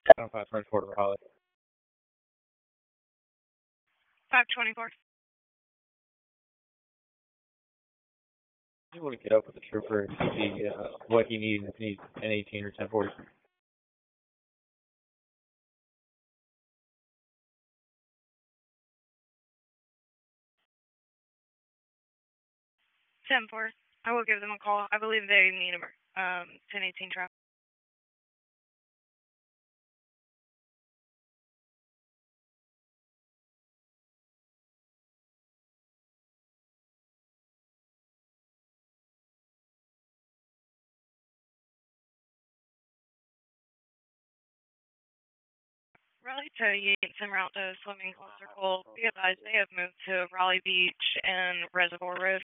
I'm 524 to Raleigh. 524. You want to get up with the trooper and see what he needs, if he needs an 18 or 1040. 10-4. I will give them a call. I believe they need a 1018 traffic. Raleigh to Yates en route to Swimming Club Circle. Be advised they have moved to Raleigh Beach and Reservoir Road.